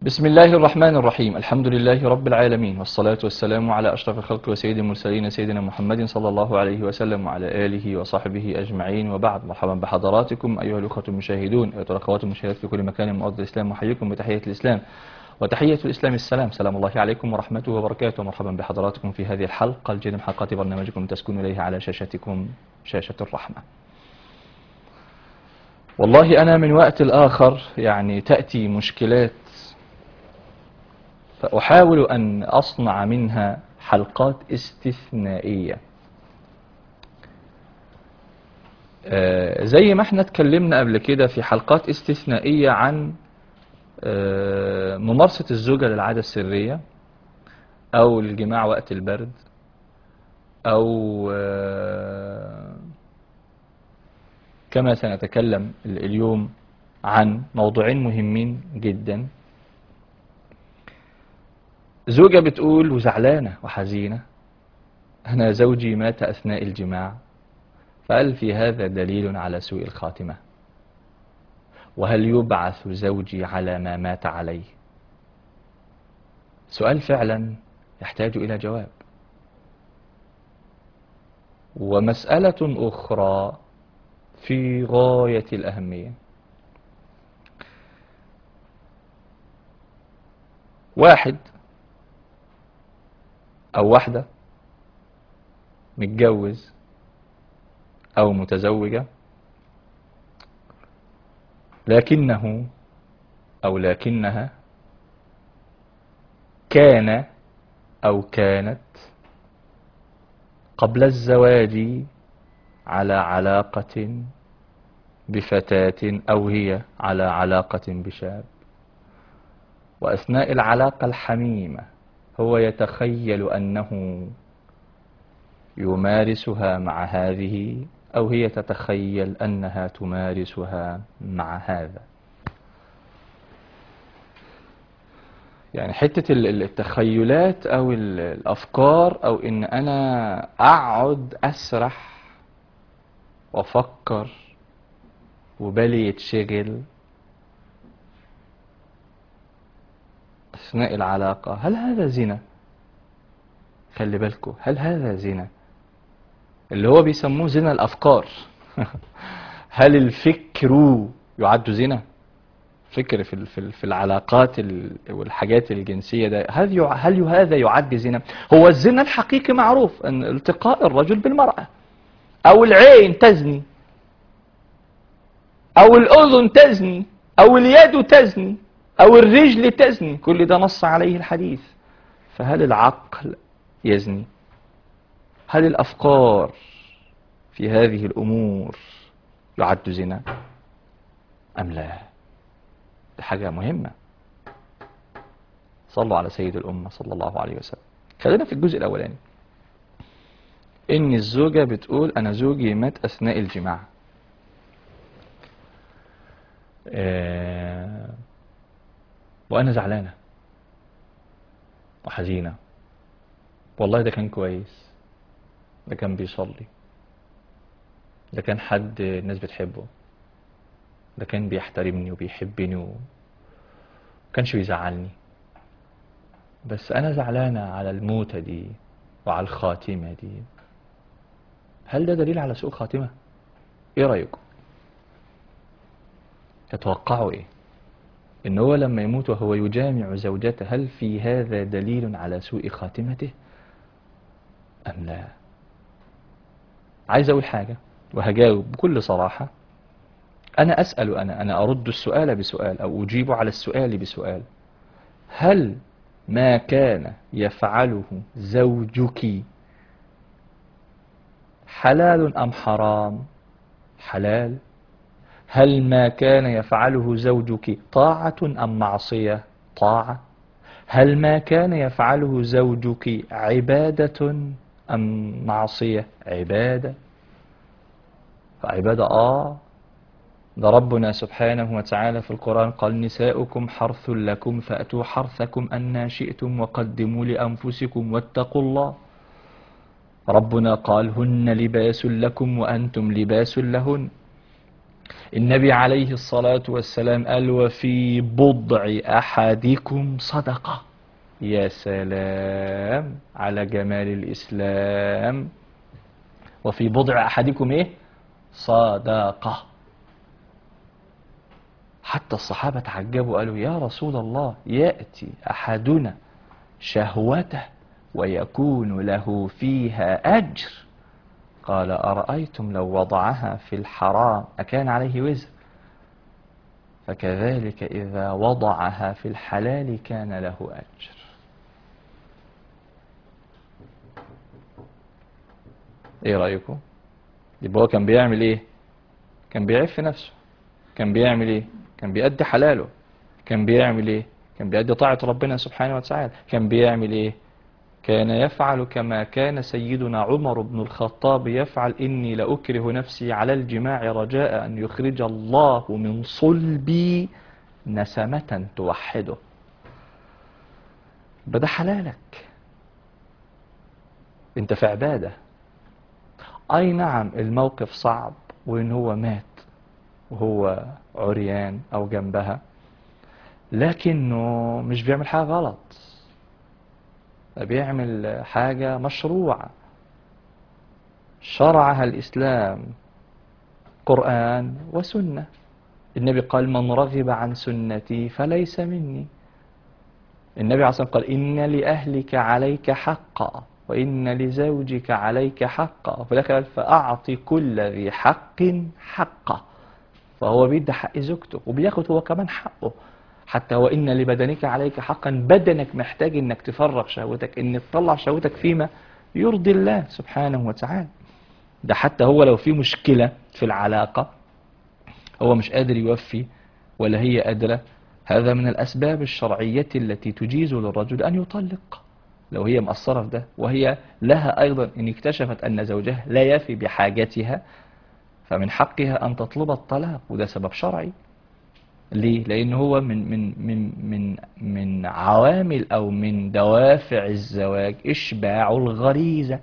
بسم الله الرحمن الرحيم. الحمد لله رب العالمين، والصلاة والسلام على أشرف الخلق وسيد المرسلين سيدنا محمد صلى الله عليه وسلم وعلى آله وصحبه أجمعين، وبعد. مرحبا بحضراتكم أيها الأخوة المشاهدون، أيها الأخوات المشاهدات في كل مكان من أرض الإسلام، وحييكم بتحية الإسلام، وتحية الإسلام السلام. سلام الله عليكم ورحمته وبركاته. مرحبا بحضراتكم في هذه الحلقة الجديدة من حلقات برنامجكم تسكن إليها على شاشتكم، شاشة الرحمة. والله أنا من وقت الآخر تأتي مشكلات، فأحاول أن أصنع منها حلقات استثنائية. زي ما احنا اتكلمنا قبل كده في حلقات استثنائية عن ممارسة الزوجة للعادة السرية أو الجماع وقت البرد، أو كما سنتكلم اليوم عن موضوعين مهمين جدا. زوجة بتقول وزعلانة وحزينة: أنا زوجي مات أثناء الجماع، فهل في هذا دليل على سوء الخاتمة؟ وهل يبعث زوجي على ما مات عليه؟ سؤال فعلا يحتاج إلى جواب. ومسألة أخرى في غاية الأهمية: واحد أو واحدة متجوز أو متزوجة، لكنه أو لكنها كان أو كانت قبل الزواج على علاقة بفتاة، أو هي على علاقة بشاب، وأثناء العلاقة الحميمة هو يتخيل أنه يمارسها مع هذه، أو هي تتخيل أنها تمارسها مع هذا. حتة التخيلات أو الأفكار، أو إن أنا أقعد أسرح وأفكر وبالي يتشغل أثناء العلاقة، هل هذا زنا؟ خلي بالكم، هل هذا زنا؟ اللي هو بيسموه زنا الأفكار. هل الفكر يعد زنا؟ فكر في العلاقات والحاجات الجنسية ده، هل هذا يعد زنا؟ هو الزنا الحقيقي معروف أن التقاء الرجل بالمرأة، أو العين تزني، أو الأذن تزني، أو اليد تزني، أو الرجل تزني، كل ده نص عليه الحديث. فهل العقل يزني؟ هل الأفكار في هذه الأمور يعد زنا أم لا؟ دي حاجة مهمة. صلوا على سيد الأمة صلى الله عليه وسلم. خلينا في الجزء الأولاني، إن الزوجة بتقول أنا زوجي مات أثناء الجماع. وأنا زعلانة وحزينة. والله ده كان كويس، ده كان بيصلي، ده كان حد الناس بتحبه، ده كان بيحترمني وبيحبني وكانش بيزعلني، بس أنا زعلانة على الموتة دي وعلى الخاتمة دي. هل ده دليل على سوء خاتمة؟ إيه رأيكم؟ تتوقعوا إيه؟ إن هو لما يموت وهو يجامع زوجته، هل في هذا دليل على سوء خاتمته أم لا؟ عايز أقول حاجة وهجاوب بكل صراحة. أنا أسأل، أنا أرد السؤال بسؤال، أو أجيب على السؤال بسؤال: هل ما كان يفعله زوجك حلال أم حرام؟ حلال. هل ما كان يفعله زوجك طاعة أم معصية؟ طاعة. هل ما كان يفعله زوجك عبادة أم معصية؟ عبادة. فعبادة ده ربنا سبحانه وتعالى في القرآن قال: نساؤكم حرث لكم فأتوا حرثكم أنى شئتم وقدموا لأنفسكم واتقوا الله. ربنا قال: هن لباس لكم وأنتم لباس لهن. النبي عليه الصلاة والسلام قال وفي بضع أحدكم صدقة. يا سلام على جمال الإسلام. وفي بضع أحدكم إيه؟ صدقة. حتى الصحابة تعجبوا قالوا يا رسول الله يأتي أحدنا شهوته ويكون له فيها أجر. قال أرأيتم لو وضعها في الحرام أكان عليه وزر؟ فكذلك إذا وضعها في الحلال كان له أجر. إيه رأيكم؟ يبقى هو كان بيعمل إيه؟ كان بيعف نفسه. كان بيعمل إيه؟ كان بيأدي حلاله. كان بيعمل إيه؟ كان بيأدي طاعة ربنا سبحانه وتعالى. كان بيعمل إيه؟ كان يفعل كما كان سيدنا عمر بن الخطاب يفعل: إني لأكره نفسي على الجماع رجاء أن يخرج الله من صلبي نسمة توحده. بدأ حلالك، انت في عبادة. اي نعم الموقف صعب، وان هو مات وهو عريان او جنبها، لكنه مش بيعمل حاجة غلط، بيعمل حاجة مشروعة شرعها الإسلام، قرآن وسنة. النبي قال من رغب عن سنتي فليس مني. النبي عليه الصلاة والسلام قال إن لأهلك عليك حقا وإن لزوجك عليك حقا، وفي الآخر قال فأعط كل ذي حق حقه. فهو بيدي حق زوجته وبياخد هو كمان حقه. حتى وإن لبدنك عليك حقا، بدنك محتاج إنك تفرغ شهوتك، إنك تطلع شهوتك فيما يرضي الله سبحانه وتعالى. ده حتى هو لو في مشكلة في العلاقة، هو مش قادر يوفي ولا هي قادرة، هذا من الأسباب الشرعية التي تجيز للرجل أن يطلق لو هي مقصرة في ده. وهي لها أيضا إن اكتشفت أن زوجها لا يفي بحاجتها، فمن حقها أن تطلب الطلاق، وده سبب شرعي. ليه؟ لأن هو من عوامل أو من دوافع الزواج إشباع الغريزة.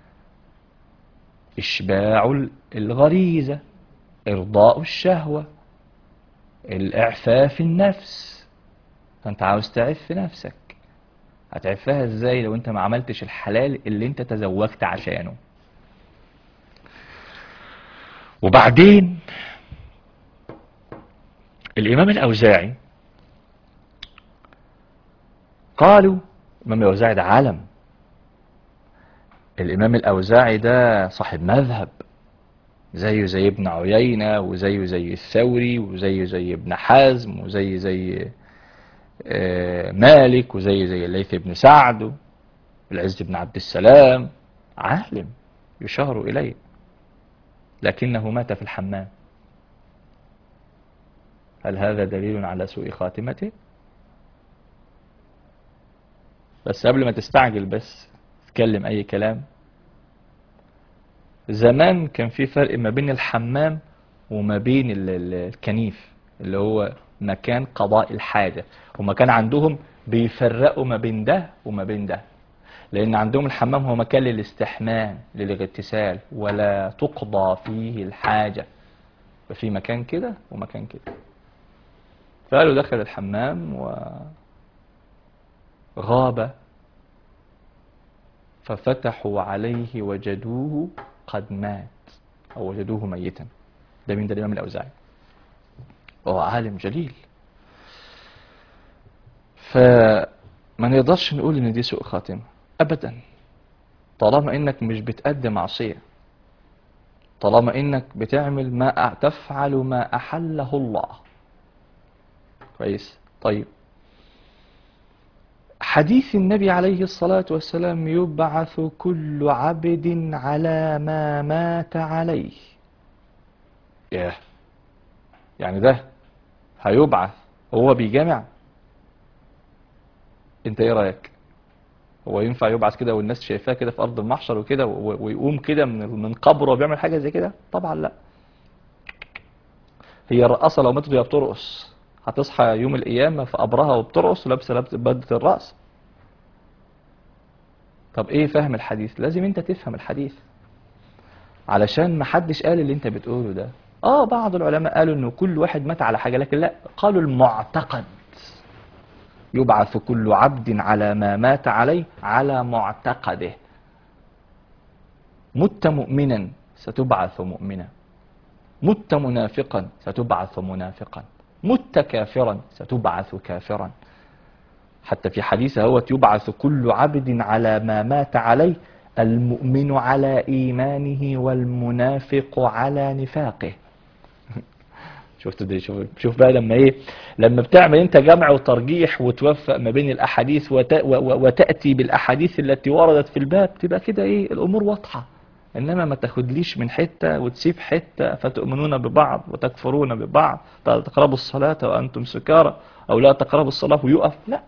إشباع الغريزة، إرضاء الشهوة، الإعفاف النفس. فأنت عاوز تعف نفسك، هتعفها إزاي لو أنت ما عملتش الحلال اللي أنت تزوجت عشانه؟ وبعدين الإمام الأوزاعي قالوا، الإمام الأوزاعي ده عالم. الإمام الأوزاعي ده صاحب مذهب، زيه زي ابن عيينة، وزيه زي الثوري، وزيه زي ابن حزم، وزيه زي مالك، وزيه زي الليث بن سعد، والعز بن عبد السلام. عالم يشار إليه، لكنه مات في الحمام. هل هذا دليل على سوء خاتمته؟ بس قبل ما تستعجل بس تتكلم أي كلام، زمان كان في فرق ما بين الحمام وما بين الكنيف اللي هو مكان قضاء الحاجة. هما كان عندهم بيفرقوا ما بين ده وما بين ده، لأن عندهم الحمام هو مكان للاستحمام للاغتسال ولا تقضى فيه الحاجة، ففي مكان كده ومكان كده. فقالوا دخل الحمام وغاب، ففتحوا عليه وجدوه قد مات أو وجدوه ميتا. ده من ده الإمام الأوزاعي، وهو عالم جليل. فما نقدرش نقول إن دي سوء خاتمة أبدا، طالما إنك مش بتقدم معصية، طالما إنك بتعمل تفعل ما أحله الله. كويس. طيب، حديث النبي عليه الصلاة والسلام يبعث كل عبد على ما مات عليه. ياه، يعني ده هيبعث هو بيجامع؟ انت ايه رأيك؟ هو ينفع يبعث كده والناس شايفاه كده في ارض المحشر وكده ويقوم كده من قبره وبيعمل حاجة زي كده؟ طبعا لا. هي الرقاصة لو ماتت وهي بترقص هتصحى يوم القيامة في قبرها وبترقص ولابسة بدلة الرأس؟ طب ايه فهم الحديث؟ لازم انت تفهم الحديث، علشان ما حدش قال اللي انت بتقوله ده. بعض العلماء قالوا انه كل واحد مات على حاجة، لكن لا، قالوا المعتقد. يبعث كل عبد على ما مات عليه، على معتقده. مت مؤمنا ستبعث مؤمنا، مت منافقا ستبعث منافقا، مت كافرا ستبعث كافرا. حتى في حديث هوت يبعث كل عبد على ما مات عليه، المؤمن على إيمانه والمنافق على نفاقه. شفت دي؟ شوف بقى لما ايه، لما بتعمل انت جمع وترجيح وتوفق ما بين الاحاديث وتأتي بالاحاديث التي وردت في الباب، تبقى كده ايه الامور واضحة. انما ما تاخدليش من حتة وتسيب حتة، فتؤمنون ببعض وتكفرون ببعض، لا تقربوا الصلاة وانتم سكارى، او لا تقربوا الصلاة ويقف، لا.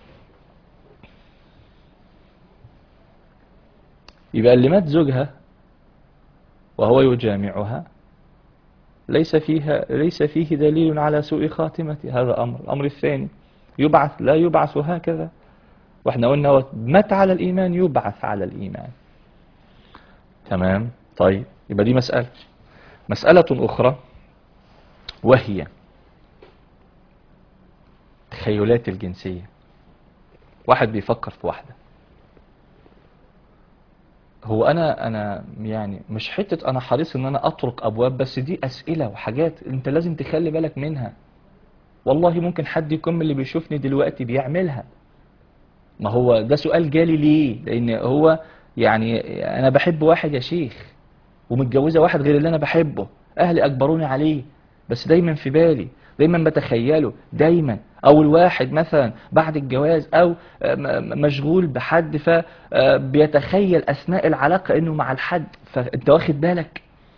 يبقى اللي مات زوجها وهو يجامعها ليس فيه دليل على سوء خاتمته، هذا أمر. الأمر الثاني، لا يبعث هكذا، واحنا قلنا هو مات على الإيمان يبعث على الإيمان. تمام. طيب، يبقى دي مسألة أخرى، وهي تخيلات الجنسية. واحد بيفكر في واحدة، هو أنا يعني مش حتة أنا حريص إن أنا أطرق أبواب، بس دي أسئلة وحاجات أنت لازم تخلي بالك منها. والله ممكن حد يكون من اللي بيشوفني دلوقتي بيعملها. ما هو ده سؤال جالي ليه؟ لأن هو يعني أنا بحب واحد يا شيخ، ومتجوزة واحد غير اللي أنا بحبه، أهلي أجبروني عليه، بس دايما في بالي، دايما بتخيله دايما. أو الواحد مثلا بعد الجواز أو مشغول بحد، فبيتخيل أثناء العلاقة إنه مع الحد، فأنت واخد بالك؟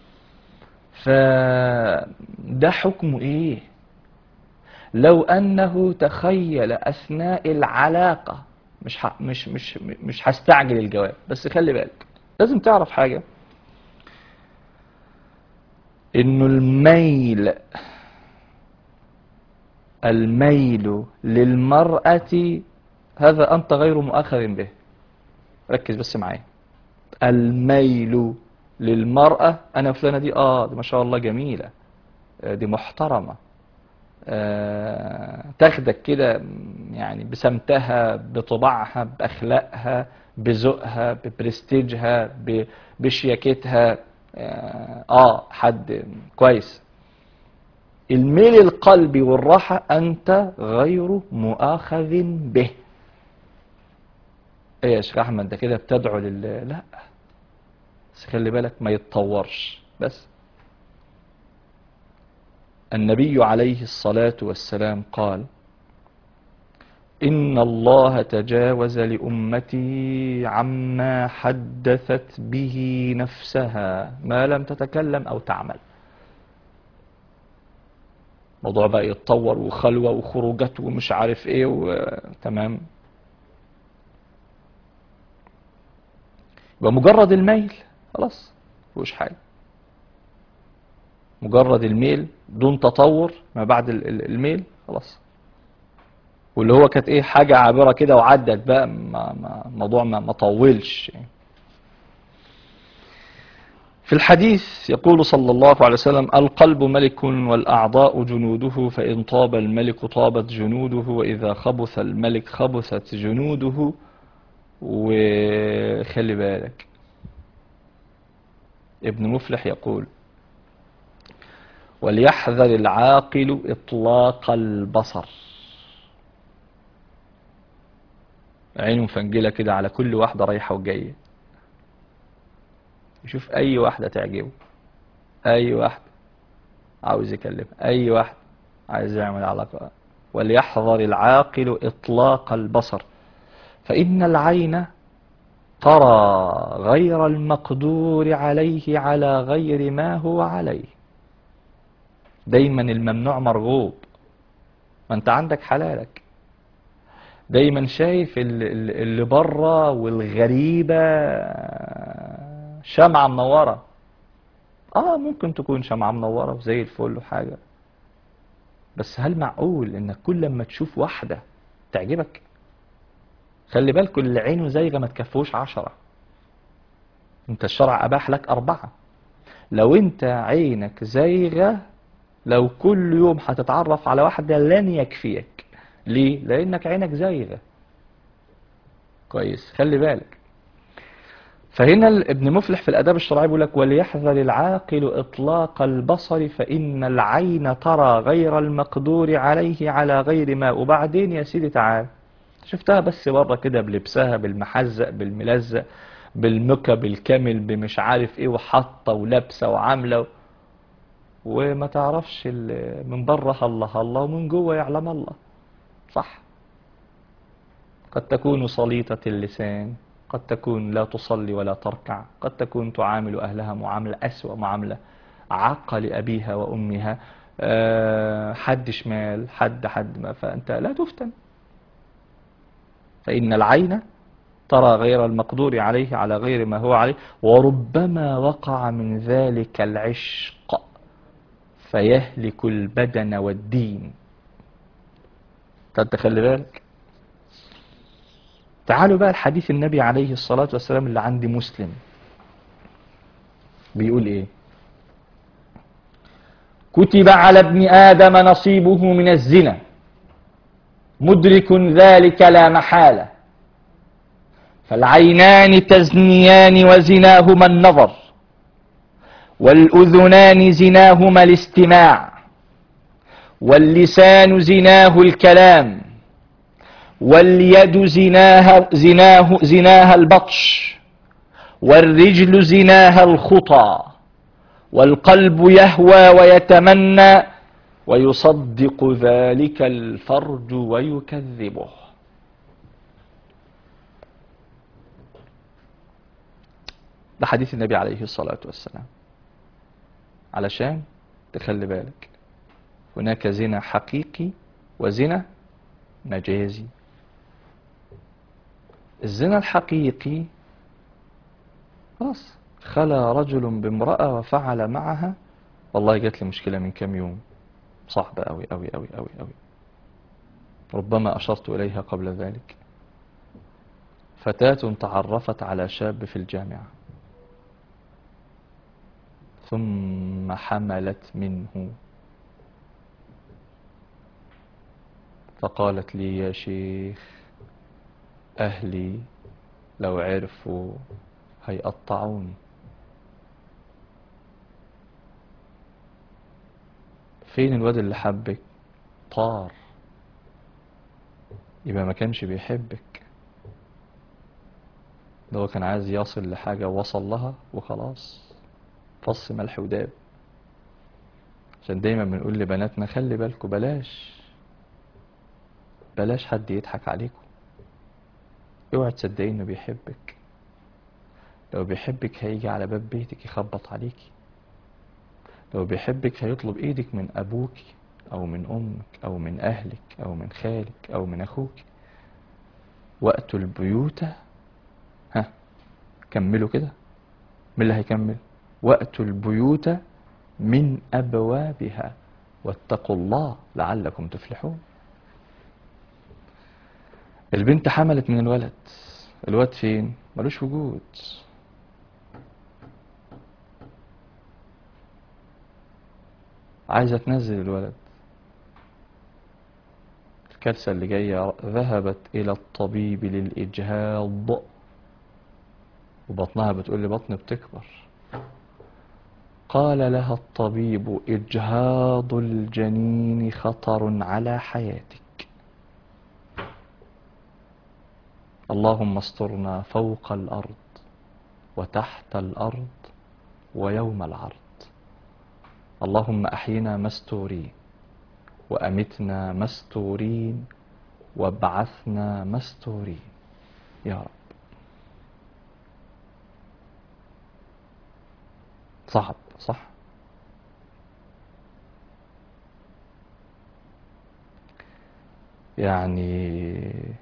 فده حكمه إيه؟ لو أنه تخيل أثناء العلاقة، مش هستعجل الجواب، بس خلي بالك، لازم تعرف حاجة، إنه الميل للمرأة هذا أنت غير مؤاخذ به. ركز بس معايا. الميل للمرأة، أنا فلانة دي دي ما شاء الله جميلة، دي محترمة، تاخدك كده يعني بسمتها، بطباعها، بأخلاقها، بذوقها، ببرستيجها، بشياكتها، حد كويس. الميل القلبي والراحة أنت غير مؤاخذ به. ايه يا شيخ أحمد ده كده بتدعو لا، بس خلي بالك ما يتطورش. بس النبي عليه الصلاة والسلام قال: إن الله تجاوز لأمتي عما حدثت به نفسها ما لم تتكلم أو تعمل. موضوع بقى يتطور وخلوة وخروجات ومش عارف ايه تمام. يبقى مجرد الميل خلاص مفيهوش حاجة، مجرد الميل دون تطور ما بعد الميل خلاص. واللي هو كانت ايه، حاجة عابرة كده وعدت بقى، موضوع ما طولش. في الحديث يقول صلى الله عليه وسلم: القلب ملك والأعضاء جنوده، فإن طاب الملك طابت جنوده، وإذا خبث الملك خبثت جنوده. وخلي بالك، ابن مفلح يقول: وليحذر العاقل إطلاق البصر. عينه مفنجلة كده على كل واحدة رايحة وجاية، يشوف أي واحدة تعجبه، أي واحدة عاوز يكلمها، أي واحدة عايز يعمل علاقة. وليحذر العاقل إطلاق البصر، فإن العين ترى غير المقدور عليه على غير ما هو عليه. دايما الممنوع مرغوب، ما انت عندك حلالك. دايما شايف اللي بره والغريبة شمعة منورة. ممكن تكون شمعة منورة وزي الفل وحاجة، بس هل معقول انك كل لما تشوف واحدة تعجبك؟ خلي بالكوا اللي عينه زيغة ما تكفوش 10. انت الشرع اباح لك 4. لو انت عينك زايغة، لو كل يوم هتتعرف على واحدة لن يكفيك. ليه؟ لانك عينك زايغة. كويس، خلي بالك. فهنا ابن مفلح في الآداب الشرعية بيقول لك: وليحذر العاقل إطلاق البصر فإن العين ترى غير المقدور عليه على غير ما. وبعدين يا سيدي تعال، شفتها بس بره كده بلبسها، بالمحزق، بالملزق، بالمكة، بالكامل، بمش عارف ايه، وحاطه ولابسه وعامله، وما تعرفش من بره الله الله ومن جوه يعلم الله. صح؟ قد تكون صليطة اللسان، قد تكون لا تصلي ولا تركع، قد تكون تعامل أهلها معاملة أسوأ معاملة، عق لأبيها وأمها، حد شمال، حد ما، فأنت لا تفتن. فإن العين ترى غير المقدور عليه على غير ما هو عليه، وربما وقع من ذلك العشق فيهلك البدن والدين. خلي بالك. تعالوا بقى الحديث النبي عليه الصلاة والسلام اللي عند مسلم بيقول ايه: كتب على ابن آدم نصيبه من الزنا، مدرك ذلك لا محالة، فالعينان تزنيان وزناهما النظر، والأذنان زناهما الاستماع، واللسان زناه الكلام، واليد زناها البطش، والرجل زناها الخطى، والقلب يهوى ويتمنى، ويصدق ذلك الفرج ويكذبه. ده حديث النبي عليه الصلاة والسلام. علشان تخلي بالك، هناك زنا حقيقي وزنا مجازي. الزنا الحقيقي خلاص، خلى رجل بامرأة وفعل معها، والله جات لي مشكلة من كام يوم صعبة أوي أوي أوي أوي أوي، ربما أشرت إليها قبل ذلك. فتاة تعرفت على شاب في الجامعة، ثم حملت منه، فقالت لي: يا شيخ، أهلي لو عرفوا هيقطعوني. فين الواد اللي حبك؟ طار. يبقى ما كانش بيحبك، ده هو كان عايز يصل لحاجة وصل لها وخلاص، فص ملح وداب. عشان دايما بنقول لبناتنا: خلي بالكوا، بلاش حد يضحك عليكم. اوعى تصدقي انه بيحبك. لو بيحبك هيجي على باب بيتك يخبط عليكي. لو بيحبك هيطلب ايدك من ابوك او من امك او من اهلك او من خالك او من اخوك. وقتوا البيوت، ها كملوا كده. مين اللي هيكمل؟ وقتوا البيوت من ابوابها واتقوا الله لعلكم تفلحون. البنت حملت من الولد، الواد فين؟ ملوش وجود. عايزة تنزل الولد. الكارثة اللي جاية: ذهبت إلى الطبيب للإجهاض، وبطنها بتقول لي بطني بتكبر. قال لها الطبيب: إجهاض الجنين خطر على حياتك، اللهم استرنا فوق الأرض وتحت الأرض ويوم العرض. اللهم أحينا مستورين وأمتنا مستورين وابعثنا مستورين يا رب. صعب، صح؟ يعني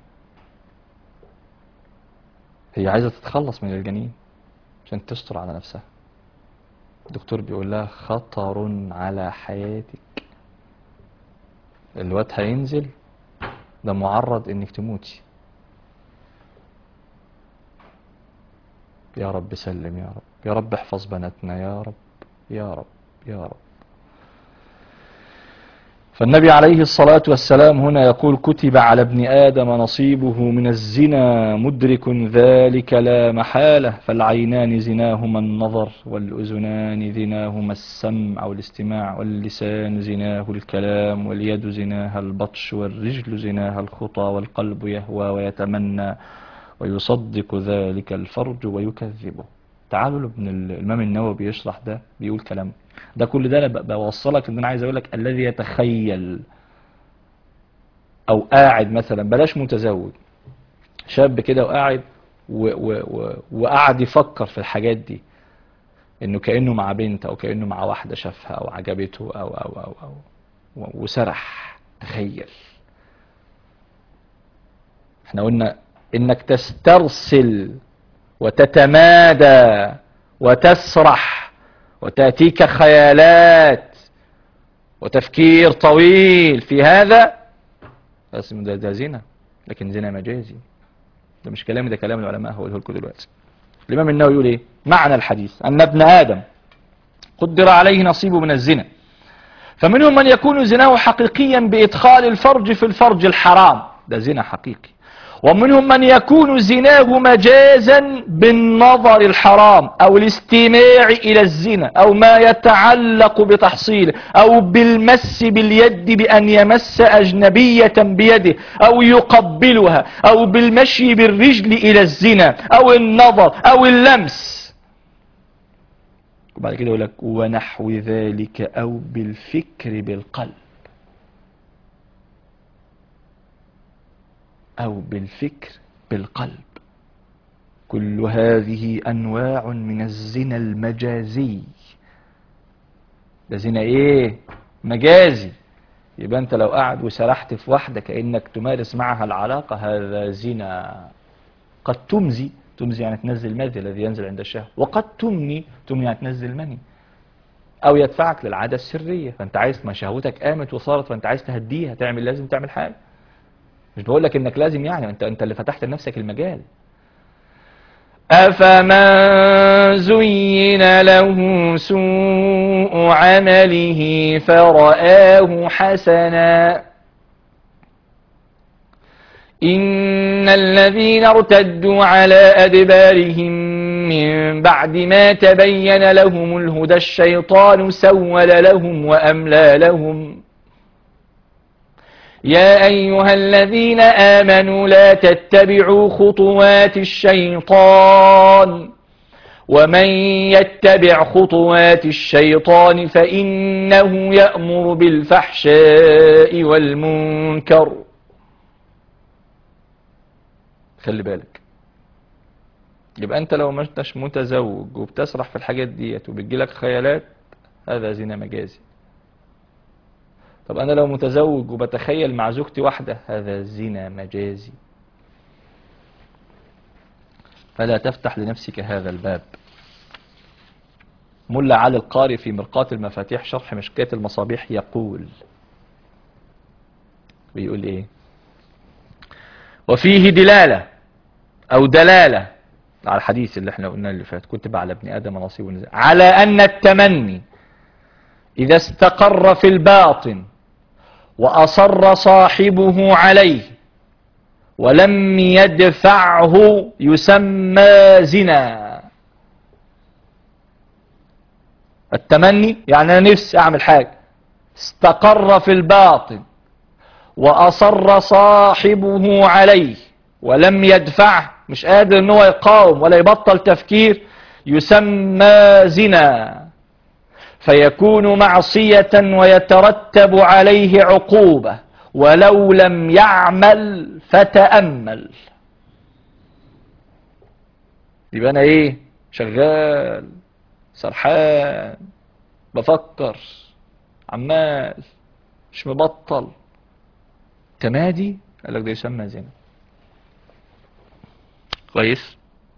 هي عايزة تتخلص من الجنين عشان تستر على نفسها. الدكتور بيقول لها: خطر على حياتك، الواد هينزل، ده معرض انك تموتي. يا رب سلم، يا رب، يا رب احفظ بناتنا يا رب. يا رب يا رب. فالنبي عليه الصلاة والسلام هنا يقول كتب على ابن آدم نصيبه من الزنا مدرك ذلك لا محالة، فالعينان زناهما النظر، والأذنان زناهما السمع أو الاستماع، واللسان زناه الكلام، واليد زناها البطش، والرجل زناها الخطى، والقلب يهوى ويتمنى، ويصدق ذلك الفرج ويكذبه. تعالوا ابن الإمام النووي بيشرح ده، بيقول كلام ده كل ده. انا بوصلك ان انا عايز اقول لك الذي يتخيل او قاعد مثلا، بلاش متزوج، شاب كده وقاعد وقاعد يفكر في الحاجات دي، انه كانه مع بنت او كانه مع واحده شافها او عجبته او وسرح. تخيل. احنا قلنا انك تسترسل وتتمادى وتسرح وتأتيك خيالات وتفكير طويل في هذا، بس ده زنا، لكن زنا مجازي. ده مش كلامي، ده كلام العلماء هقوله لكم دلوقتي. الإمام النووي يقول ايه؟ معنى الحديث أن ابن آدم قدر عليه نصيبه من الزنا، فمنهم من يكون زناه حقيقيا بإدخال الفرج في الفرج الحرام، ده زنا حقيقي، ومنهم من يكون زناه مجازا بالنظر الحرام أو الاستماع إلى الزنا أو ما يتعلق بتحصيله، أو بالمس باليد بأن يمس أجنبية بيده أو يقبلها، أو بالمشي بالرجل إلى الزنا أو النظر أو اللمس. وبعد كده يقول لك ونحو ذلك أو بالفكر بالقلب، أو بالفكر بالقلب. كل هذه أنواع من الزنا المجازي. ده زنا إيه؟ مجازي. يبقى أنت لو قاعد وسرحت في واحدة كأنك تمارس معها العلاقة، هذا زنا. قد تمزي يعني تنزل ماذي الذي ينزل عند الشهوة، وقد تمني يعني تنزل مني، أو يدفعك للعادة السرية. فأنت عايز، ما شهوتك قامت وصارت، فأنت عايز تهديها، لازم تعمل حاجة. مش بقول لك انك لازم، يعني انت اللي فتحت لنفسك المجال. أفمن زين له سوء عمله فرآه حسنا إن الذين ارتدوا على أدبارهم من بعد ما تبين لهم الهدى الشيطان سول لهم وأملى لهم يا أيها الذين آمنوا لا تتبعوا خطوات الشيطان ومن يتبع خطوات الشيطان فإنه يأمر بالفحشاء والمنكر. خلي بالك، يبقى أنت لو مش متزوج وبتسرح في الحاجات ديت وبتجيلك خيالات، هذا زنا مجازي. طب أنا لو متزوج وبتخيل مع زوجتي واحدة، هذا زنا مجازي. فلا تفتح لنفسك هذا الباب. ملا علي القاري في مرقاة المفاتيح شرح مشكاة المصابيح يقول، بيقول إيه؟ وفيه دلالة أو دلالة على الحديث اللي احنا قلنا اللي فات، كتب على ابن آدم نصيب ونزاع، على أن التمني إذا استقر في الباطن وأصر صاحبه عليه ولم يدفعه يسمى زنا. التمني يعني أنا نفسي أعمل حاجة، استقر في الباطن وأصر صاحبه عليه ولم يدفعه، مش قادر ان هو يقاوم ولا يبطل تفكير، يسمى زنا، فيكون معصية ويترتب عليه عقوبة ولو لم يعمل فتأمل. يبقى أنا إيه؟ شغال سرحان بفكر عمال مش مبطل، تمادي، قال لك ده يسمى زنا. كويس.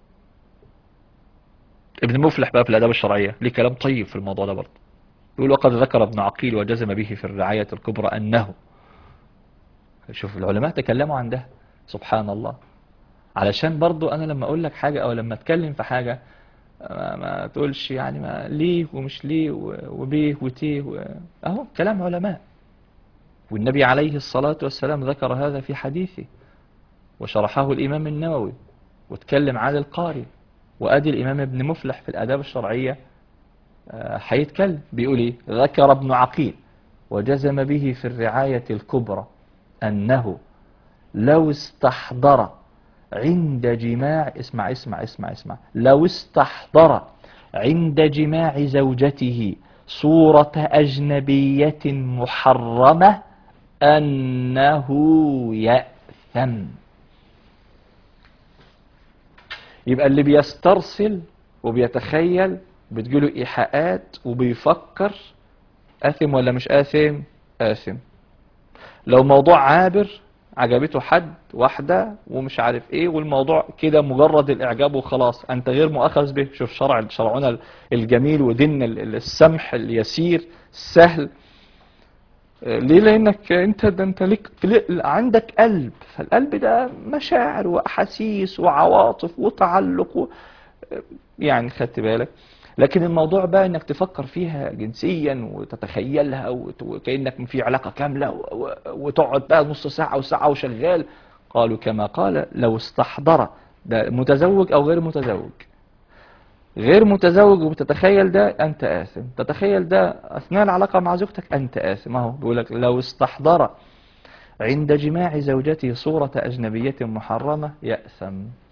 ابن مفلح بقى في الآداب الشرعية ليه كلام طيب في الموضوع ده برضه. يقول وقد ذكر ابن عقيل وجزم به في الرعاية الكبرى أنه، شوف العلماء تكلموا عن ده، سبحان الله. علشان برضو أنا لما أقول لك حاجة أو لما أتكلم في حاجة ما تقولش يعني ما ليه ومش ليه وبيه وتيه اهو كلام علماء. والنبي عليه الصلاة والسلام ذكر هذا في حديثه، وشرحه الإمام النووي، واتكلم عن القارئ. وأدي الإمام ابن مفلح في الآداب الشرعية هيتكلم بيقول إيه؟ ذكر ابن عقيل وجزم به في الرعاية الكبرى أنه لو استحضر عند جماع اسمع لو استحضر عند جماع زوجته صورة أجنبية محرمة أنه يأثم. يبقى اللي بيسترسل وبيتخيل بتجيله إيحاءات وبيفكر آثم ولا مش آثم؟ آثم. لو موضوع عابر عجبته حد واحدة ومش عارف ايه والموضوع كده مجرد الاعجاب وخلاص، انت غير مؤاخذ به. شوف شرعنا الجميل وديننا السمح اليسير السهل. ليه؟ لانك انت ليك عندك قلب، فالقلب ده مشاعر واحاسيس وعواطف وتعلق يعني خدت بالك. لكن الموضوع بقى انك تفكر فيها جنسيا وتتخيلها وكأنك في علاقة كاملة وتقعد بقى نص ساعة وساعة وشغال. قالوا كما قال لو استحضر، ده متزوج او غير متزوج، غير متزوج وبتتخيل ده انت آثم، تتخيل ده اثناء العلاقة مع زوجتك انت آثم. اهو بيقول لك لو استحضر عند جماع زوجته صورة أجنبية محرمة يأثم.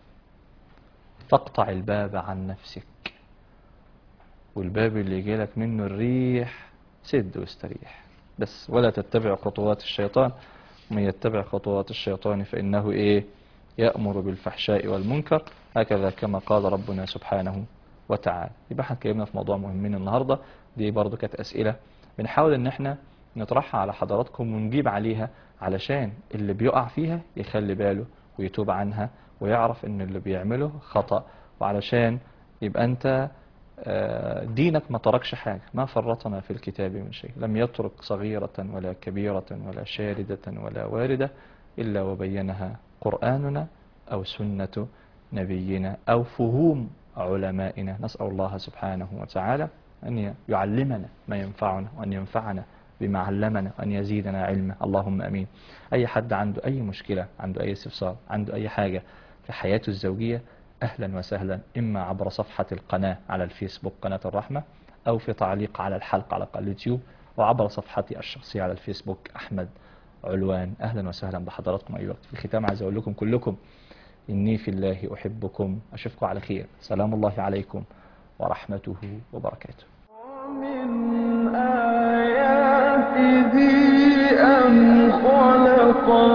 فاقطع الباب عن نفسك، والباب اللي يجيلك منه الريح سد واستريح بس، ولا تتبع خطوات الشيطان. من يتبع خطوات الشيطان فإنه إيه؟ يأمر بالفحشاء والمنكر، هكذا كما قال ربنا سبحانه وتعالى. يبقى احنا اتكلمنا في موضوع مهمين النهاردة. دي برضو كانت أسئلة بنحاول ان احنا نطرحها على حضراتكم ونجيب عليها، علشان اللي بيقع فيها يخلي باله ويتوب عنها ويعرف ان اللي بيعمله خطأ، وعلشان يبقى انت دينك ما تركش حاجة، ما فرطنا في الكتاب من شيء، لم يترك صغيرة ولا كبيرة ولا شاردة ولا واردة إلا وبينها قرآننا أو سنة نبينا أو فهوم علمائنا. نسأل الله سبحانه وتعالى أن يعلمنا ما ينفعنا وأن ينفعنا بما علمنا وأن يزيدنا علما، اللهم أمين. أي حد عنده أي مشكلة، عنده أي استفسار، عنده أي حاجة في حياته الزوجية، أهلا وسهلا، إما عبر صفحة القناة على الفيسبوك قناة الرحمة، أو في تعليق على الحلقة على قناة اليوتيوب، وعبر صفحتي الشخصية على الفيسبوك أحمد علوان. أهلا وسهلا بحضراتكم أي وقت. في الختام عايز أقول لكم كلكم إني في الله أحبكم، أشوفكم على خير. سلام الله عليكم ورحمته وبركاته. ومن آياته أن خلق